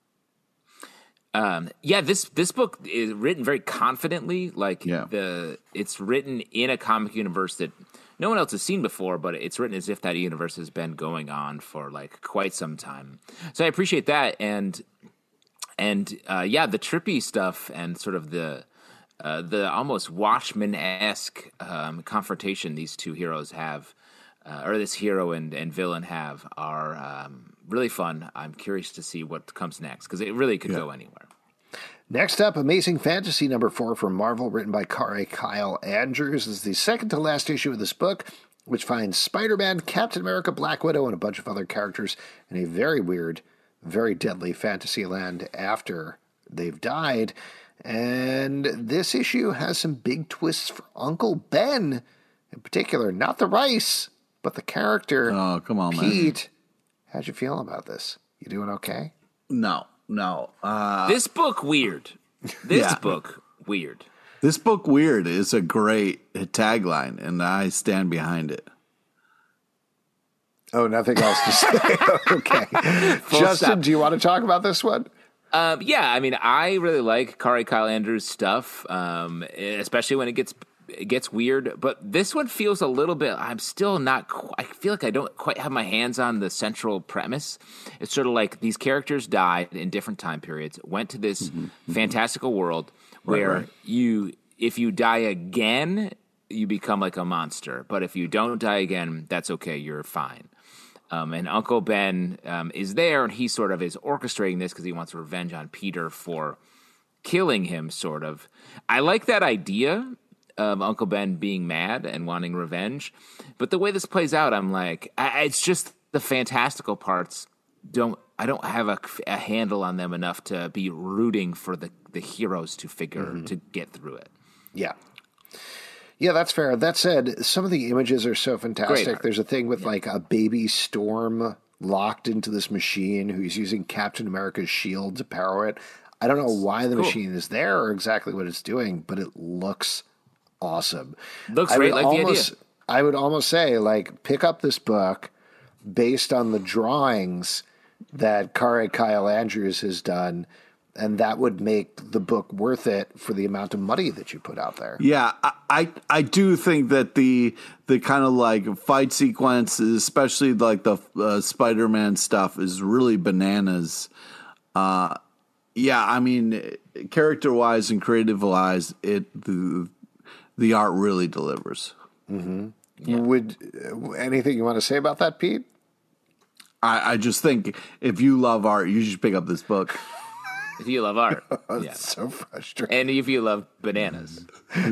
Um, yeah, this this book is written very confidently. Like Yeah. the it's written in a comic universe that no one else has seen before, but it's written as if that universe has been going on for like quite some time. So I appreciate that, and and uh, yeah, the trippy stuff and sort of the uh, the almost Watchmen-esque um, confrontation these two heroes have. Uh, or this hero and, and villain have are um, really fun. I'm curious to see what comes next because it really could Yeah. go anywhere. Next up, Amazing Fantasy number four from Marvel, written by Kari Kyle Andrews. This is the second to last issue of this book, which finds Spider-Man, Captain America, Black Widow, and a bunch of other characters in a very weird, very deadly fantasy land after they've died. And this issue has some big twists for Uncle Ben, in particular. Not the rice, but the character. Oh, come on, Pete. man. How'd you feel about this? You doing okay? No, no. Uh, This book weird. This Yeah. book weird. this book, Weird, is a great tagline, and I stand behind it. Oh, nothing else to say. Okay. Justin, stop. do you want to talk about this one? Um, yeah, I mean, I really like Kari Kyle Andrews' stuff, um, especially when it gets it gets weird. But this one feels a little bit. I'm still not. Qu- I feel like I don't quite have my hands on the central premise. It's sort of like these characters died in different time periods, went to this mm-hmm. fantastical world where right, right. you, if you die again, you become like a monster. But if you don't die again, that's okay. You're fine. Um, and Uncle Ben um, is there, and he sort of is orchestrating this because he wants revenge on Peter for killing him, sort of. I like that idea of Uncle Ben being mad and wanting revenge. But the way this plays out, I'm like, I, it's just the fantastical parts. Don't I don't have a, a handle on them enough to be rooting for the, the heroes to figure, mm-hmm. to get through it. Yeah. Yeah, that's fair. That said, some of the images are so fantastic. There's a thing with yeah. like a baby Storm locked into this machine who's using Captain America's shield to power it. I don't know why the cool. machine is there or exactly what it's doing, but it looks awesome. Looks I great, like almost, the idea. I would almost say, like, pick up this book based on the drawings that Kari Kyle Andrews has done, and that would make the book worth it for the amount of money that you put out there. Yeah, I I, I do think that the the kind of like fight sequences, especially like the uh, Spider-Man stuff, is really bananas. Uh, yeah, I mean, character-wise and creative-wise, it the, the art really delivers. Mm-hmm. Yeah. Would uh, anything you want to say about that, Pete? I, I just think if you love art, you should pick up this book. If you love art. That's yeah. so frustrating. And if you love bananas.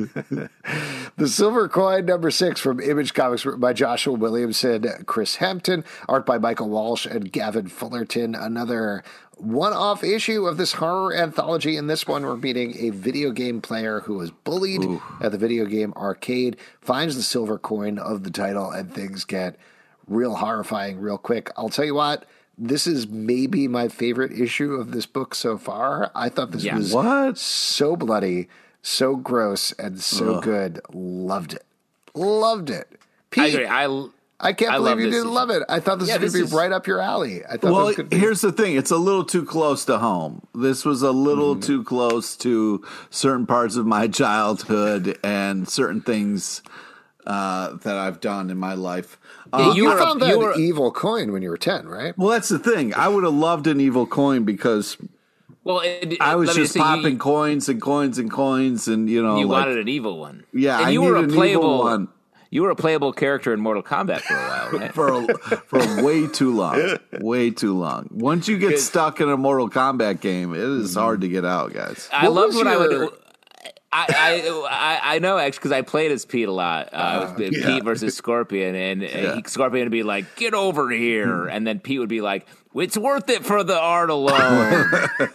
The Silver Coin, number six, from Image Comics, written by Joshua Williamson, Chris Hampton, art by Michael Walsh and Gavin Fullerton. Another one-off issue of this horror anthology. In this one, we're meeting a video game player who was bullied Ooh. at the video game arcade, finds the silver coin of the title, and things get real horrifying real quick. I'll tell you what. This is maybe my favorite issue of this book so far. I thought this yeah. was what? so bloody, so gross, and so Ugh. good. Loved it. Loved it. Pete, I agree. I, I can't I believe you this didn't issue. love it. I thought this yeah, was going to be is... right up your alley. I thought well, this could be... here's the thing. It's a little too close to home. This was a little mm-hmm. too close to certain parts of my childhood and certain things uh, that I've done in my life. Yeah, uh, you, you found a, that you were, evil coin when you were ten, right? Well, that's the thing. I would have loved an evil coin because well, it, it, I was just say, popping you, coins and coins and coins, and you know, you like, wanted an evil one. Yeah, and I you needed were a an playable evil one. You were a playable character in Mortal Kombat for a while, right? for a, for way too long, way too long. Once you get stuck in a Mortal Kombat game, it is hard to get out, guys. I what loved what your... I would do. I, I I know actually because I played as Pete a lot. Uh, uh, Pete yeah. versus Scorpion, and yeah. he, Scorpion would be like, "Get over here," and then Pete would be like, "It's worth it for the art alone."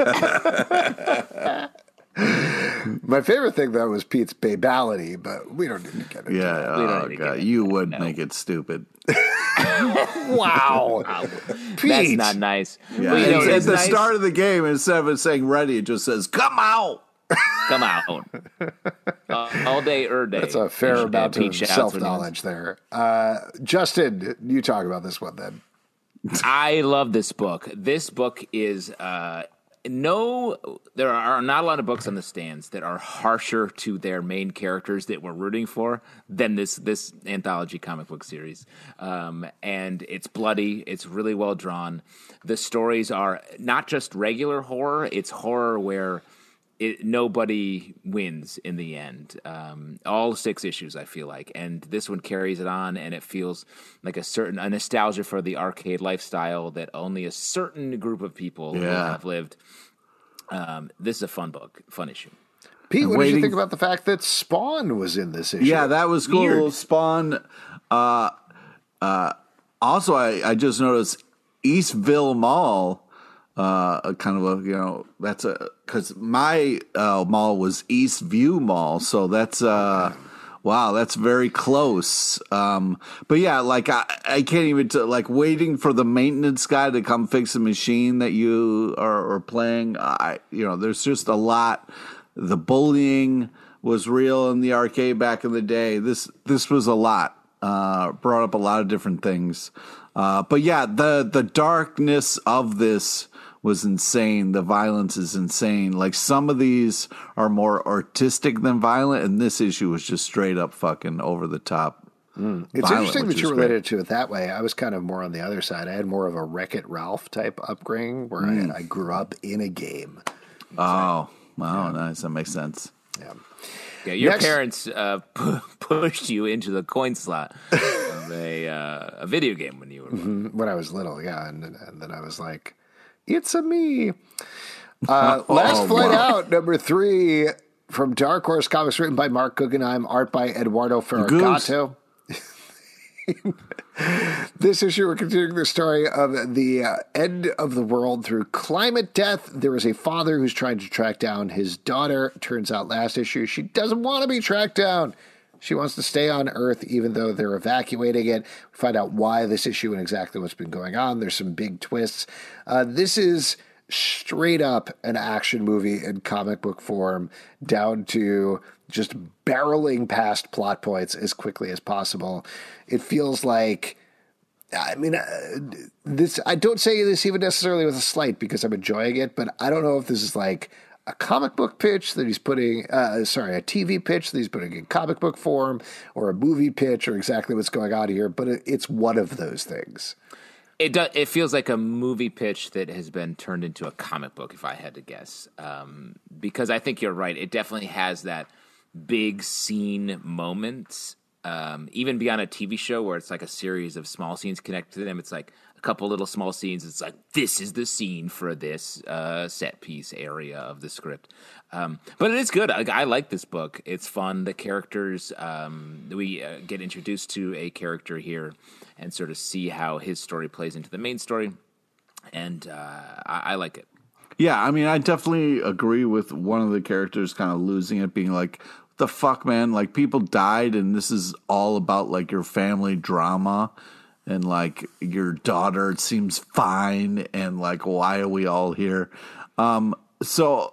My favorite thing though was Pete's babality, but we don't need to get into yeah, that. Oh, we don't need God, to you would no. make it stupid. Wow, Pete. That's not nice. Yeah. Well, you know, at it's the nice. start of the game, instead of it saying "ready," it just says "come out." Come out. Uh, all day, er day. That's a fair Pete, amount Pete of shouts self-knowledge there. Uh, Justin, you talk about this one then. I love this book. This book is uh, no. There are not a lot of books on the stands that are harsher to their main characters that we're rooting for than this this anthology comic book series. Um, and it's bloody. It's really well drawn. The stories are not just regular horror. It's horror where It, nobody wins in the end. Um, all six issues, I feel like, and this one carries it on, and it feels like a certain a nostalgia for the arcade lifestyle that only a certain group of people yeah. will have lived. Um, this is a fun book, fun issue. Pete, I'm what did you waiting- think about the fact that Spawn was in this issue? Yeah, that was cool. Weird. Spawn. Uh, uh, also, I, I just noticed Eastville Mall. Uh, a kind of a you know that's a because my uh, mall was Eastview Mall, so that's uh, wow, that's very close. Um, but yeah, like I, I can't even t- like waiting for the maintenance guy to come fix a machine that you are, are playing. I you know, there's just a lot. The bullying was real in the arcade back in the day. This this was a lot. Uh, brought up a lot of different things. Uh, but yeah, the the darkness of this was insane. The violence is insane. Like some of these are more artistic than violent, and this issue was just straight up fucking over the top. Mm. It's violent, interesting that which you is related to it that way. I was kind of more on the other side. I had more of a Wreck-It Ralph type upbringing where Mm. I, I grew up in a game. Oh, wow, nice. That makes sense. Yeah. Yeah, your Next- parents uh, pu- pushed you into the coin slot of a uh, a video game when you were. Mhm. When I was little, yeah. And, and then I was like, it's a me. Uh, Last Oh, Flight wow. Out, number three, from Dark Horse Comics, written by Mark Guggenheim, art by Eduardo Ferragato. This issue, we're continuing the story of the uh, end of the world through climate death. There is a father who's trying to track down his daughter. Turns out last issue, she doesn't want to be tracked down. She wants to stay on Earth even though they're evacuating it. We find out why this issue and exactly what's been going on. There's some big twists. Uh, this is straight up an action movie in comic book form, down to just barreling past plot points as quickly as possible. It feels like, I mean, uh, this, I don't say this even necessarily with a slight because I'm enjoying it, but I don't know if this is like a comic book pitch that he's putting, uh, sorry, a T V pitch that he's putting in comic book form, or a movie pitch, or exactly what's going on here, but it, it's one of those things. It does, it feels like a movie pitch that has been turned into a comic book, if I had to guess. Um, because I think you're right. It definitely has that big scene moments, um, even beyond a T V show where it's like a series of small scenes connected to them. It's like a couple little small scenes. It's like, this is the scene for this uh, set piece area of the script. Um, but it is good. I, I like this book. It's fun. The characters, um, we uh, get introduced to a character here and sort of see how his story plays into the main story. And uh, I, I like it. Yeah, I mean, I definitely agree with one of the characters kind of losing it, being like, what the fuck, man? Like, people died, and this is all about, like, your family drama, and, like, your daughter seems fine, and, like, why are we all here? Um, so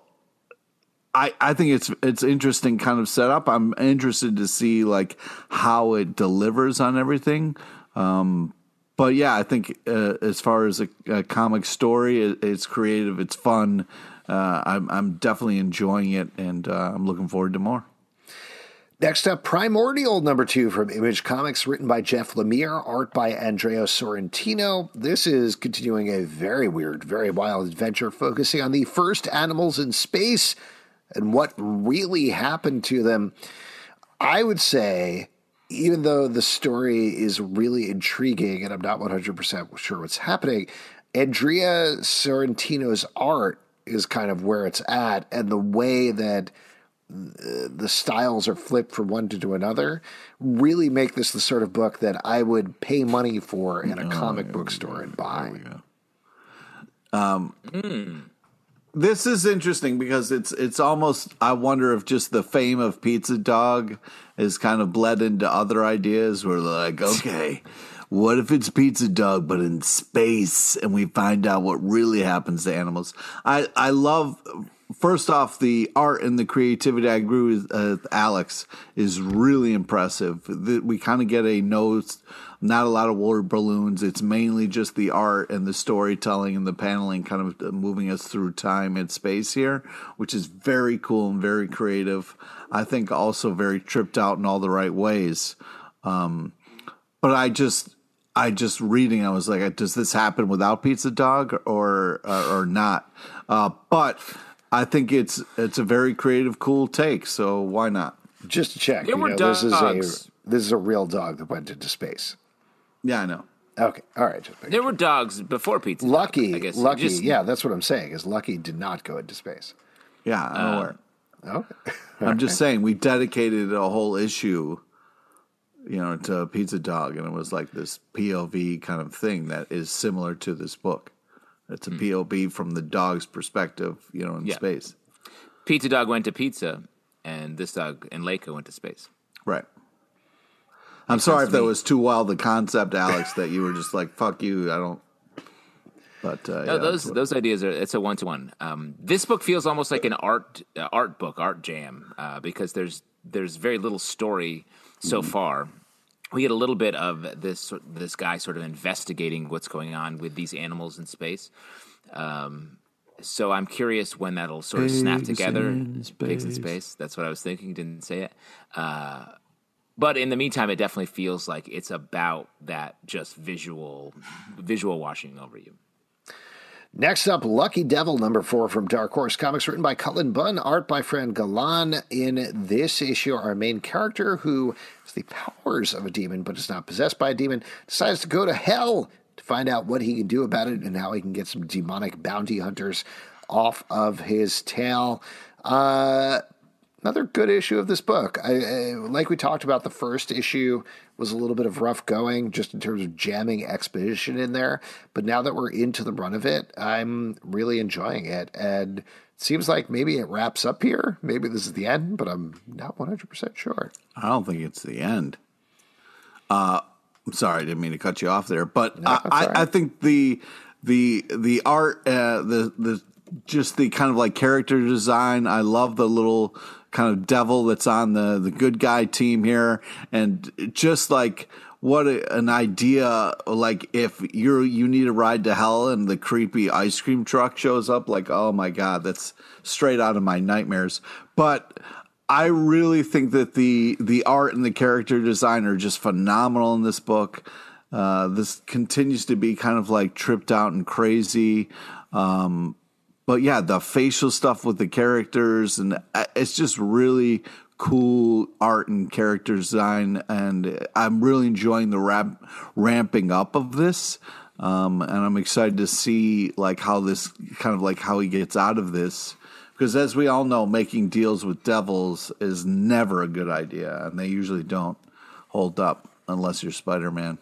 I I think it's it's interesting kind of setup. I'm interested to see, like, how it delivers on everything. Um But yeah, I think uh, as far as a, a comic story, it, it's creative, it's fun. Uh, I'm, I'm definitely enjoying it, and uh, I'm looking forward to more. Next up, Primordial number two from Image Comics, written by Jeff Lemire, art by Andrea Sorrentino. This is continuing a very weird, very wild adventure focusing on the first animals in space and what really happened to them. I would say, even though the story is really intriguing and I'm not one hundred percent sure what's happening, Andrea Sorrentino's art is kind of where it's at, and the way that the styles are flipped from one to another really make this the sort of book that I would pay money for in a Oh, comic there book we store go. and buy. There we go. Um, This is interesting because it's it's almost, I wonder if just the fame of Pizza Dog has kind of bled into other ideas where they're like, okay, what if it's Pizza Dog but in space and we find out what really happens to animals? I, I love, first off, the art and the creativity, I agree with uh, Alex, is really impressive. The, we kind of get a nose, not a lot of water balloons. It's mainly just the art and the storytelling and the paneling kind of moving us through time and space here, which is very cool and very creative. I think also very tripped out in all the right ways. Um, but I just, I just reading, I was like, does this happen without Pizza Dog or uh, or not? Uh, but I think it's it's a very creative, cool take. So why not? Just to check, There you were know, this is a dogs. this is a real dog that went into space. Yeah, I know. Okay, all right. Just there were dogs before Pizza Lucky, Dog, I guess. Lucky, Just, yeah, that's what I'm saying, is Lucky did not go into space. Yeah, I'm Uh, aware. Okay. I'm just saying we dedicated a whole issue, you know, to Pizza Dog, and it was like this P O V kind of thing that is similar to this book. It's a mm. P O V from the dog's perspective, you know, in yeah. space. Pizza Dog went to pizza, and this dog and Leica went to space. Right. I'm Makes sorry if that me. was too wild the concept, Alex, that you were just like, fuck you, I don't. But uh, no, yeah, those those ideas are it's a one to one. This book feels almost like an art uh, art book, art jam, uh, because there's there's very little story so mm-hmm. far. We get a little bit of this this guy sort of investigating what's going on with these animals in space. Um, so I'm curious when that'll sort of Pigs snap together. In Pigs in space. That's what I was thinking. Didn't say it. Uh, But in the meantime, it definitely feels like it's about that just visual visual washing over you. Next up, Lucky Devil, number four from Dark Horse Comics, written by Cullen Bunn, art by Fran Galan. In this issue, our main character, who has the powers of a demon but is not possessed by a demon, decides to go to hell to find out what he can do about it and how he can get some demonic bounty hunters off of his tail. Uh... Another good issue of this book. I, I, like we talked about, the first issue was a little bit of rough going just in terms of jamming exposition in there. But now that we're into the run of it, I'm really enjoying it. And it seems like maybe it wraps up here. Maybe this is the end, but I'm not one hundred percent sure. I don't think it's the end. Uh, I'm sorry, I didn't mean to cut you off there. But no, I, I, right. I think the the the art, uh, the the just the kind of like character design, I love the little kind of devil that's on the, the good guy team here. And just like what a, an idea, like if you're, you need a ride to hell and the creepy ice cream truck shows up, like, oh my God, that's straight out of my nightmares. But I really think that the, the art and the character design are just phenomenal in this book. Uh, this continues to be kind of like tripped out and crazy. Um, But yeah, the facial stuff with the characters, and it's just really cool art and character design. And I'm really enjoying the ramp, ramping up of this. Um, and I'm excited to see like how this kind of like how he gets out of this. Because as we all know, making deals with devils is never a good idea. And they usually don't hold up unless you're Spider-Man.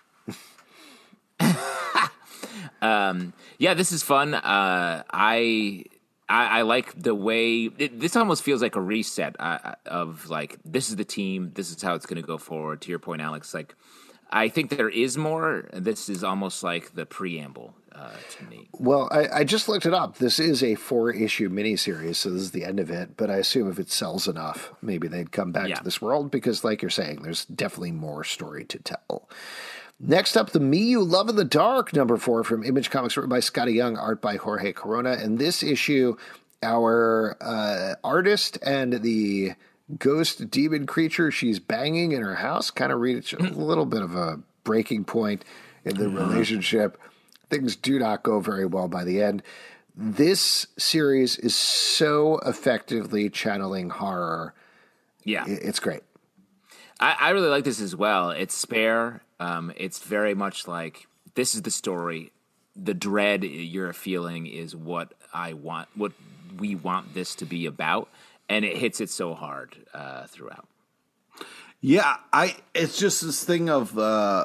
Um, yeah, this is fun. Uh, I, I I like the way it, this almost feels like a reset uh, of like this is the team, this is how it's going to go forward. To your point, Alex, like I think there is more. This is almost like the preamble uh, to me. Well, I, I just looked it up. This is a four-issue miniseries, so this is the end of it. But I assume if it sells enough, maybe they'd come back yeah. to this world because, like you're saying, there's definitely more story to tell. Next up, The Me You Love in the Dark, number four from Image Comics, written by Scotty Young, art by Jorge Corona. In this issue, our uh, artist and the ghost demon creature she's banging in her house kind of reach a little bit of a breaking point in the relationship. Things do not go very well by the end. This series is so effectively channeling horror. Yeah. It's great. I, I really like this as well. It's spare. Um, it's very much like this is the story. The dread you're feeling is what I want, what we want this to be about, and it hits it so hard uh, throughout. Yeah, I. It's just this thing of uh,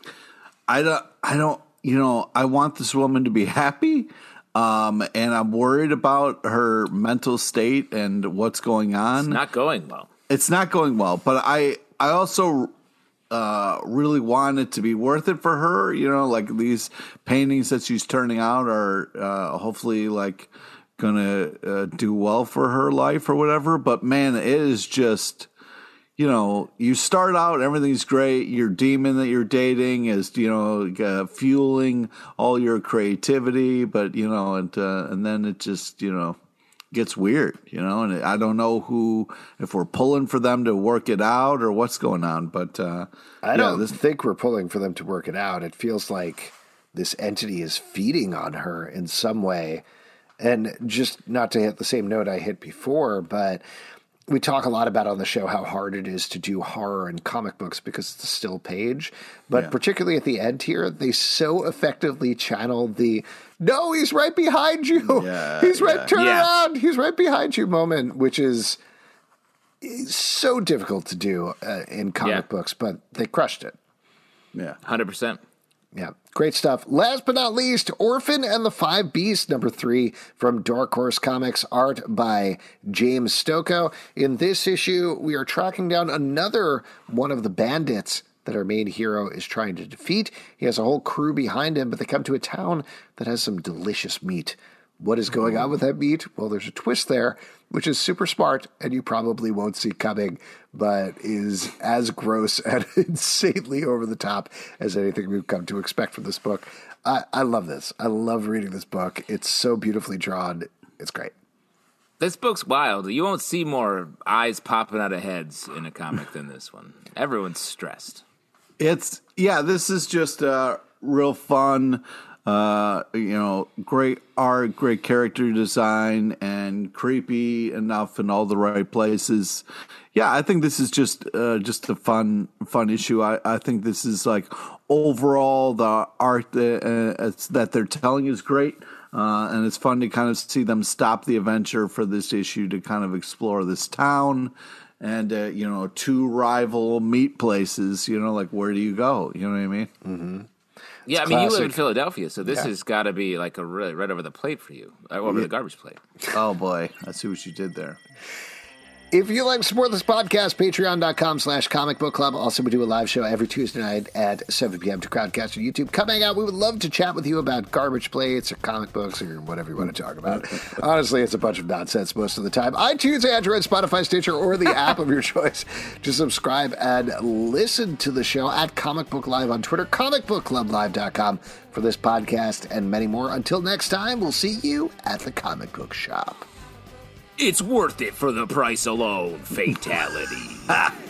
I don't, I don't, you know, I want this woman to be happy, um, and I'm worried about her mental state and what's going on. It's not going well. It's not going well, but I, I also. Uh, really want it to be worth it for her, you know, like these paintings that she's turning out are uh, hopefully like gonna uh, do well for her life or whatever. But man, it is just, you know, you start out, everything's great. Your demon that you're dating is, you know, uh, fueling all your creativity, but you know, and uh, and then it just, you know, gets weird, you know, and I don't know who, if we're pulling for them to work it out or what's going on, but uh, I yeah, don't this... think we're pulling for them to work it out. It feels like this entity is feeding on her in some way, and just not to hit the same note I hit before, but we talk a lot about on the show how hard it is to do horror in comic books because it's a still page. But Yeah. particularly at the end here, they so effectively channeled the, no, he's right behind you. Yeah, he's right, yeah. turn Yeah. around. He's right behind you moment, which is so difficult to do uh, in comic Yeah. books, but they crushed it. Yeah. one hundred percent. Yeah, great stuff. Last but not least, Orphan and the Five Beasts, number three from Dark Horse Comics, art by James Stokoe. In this issue, we are tracking down another one of the bandits that our main hero is trying to defeat. He has a whole crew behind him, but they come to a town that has some delicious meat. What is going on with that meat? Well, there's a twist there, which is super smart, and you probably won't see coming, but is as gross and insanely over the top as anything we've come to expect from this book. I, I love this. I love reading this book. It's so beautifully drawn. It's great. This book's wild. You won't see more eyes popping out of heads in a comic than this one. Everyone's stressed. It's yeah. This is just uh, real fun. Uh, you know, great art, great character design, and creepy enough in all the right places. Yeah, I think this is just uh, just a fun fun issue. I, I think this is like overall the art that, uh, it's, that they're telling is great. Uh, and it's fun to kind of see them stop the adventure for this issue to kind of explore this town and, uh, you know, two rival meat places, you know, like where do you go? You know what I mean? Mm-hmm. Yeah, I mean, you live in classic. Philadelphia, so this Yeah. has got to be like a really right over the plate for you, uh, over the garbage plate. Oh, boy. I see what you did there. If you'd like to support this podcast, patreon.com slash comic book club. Also, we do a live show every Tuesday night at seven p.m. to Crowdcast on YouTube. Come hang out. We would love to chat with you about garbage plates or comic books or whatever you want to talk about. Honestly, it's a bunch of nonsense most of the time. iTunes, Android, Spotify, Stitcher, or the app of your choice to subscribe and listen to the show at Comic Book Live on Twitter, comic book club live dot com for this podcast and many more. Until next time, we'll see you at the comic book shop. It's worth it for the price alone. Fatality.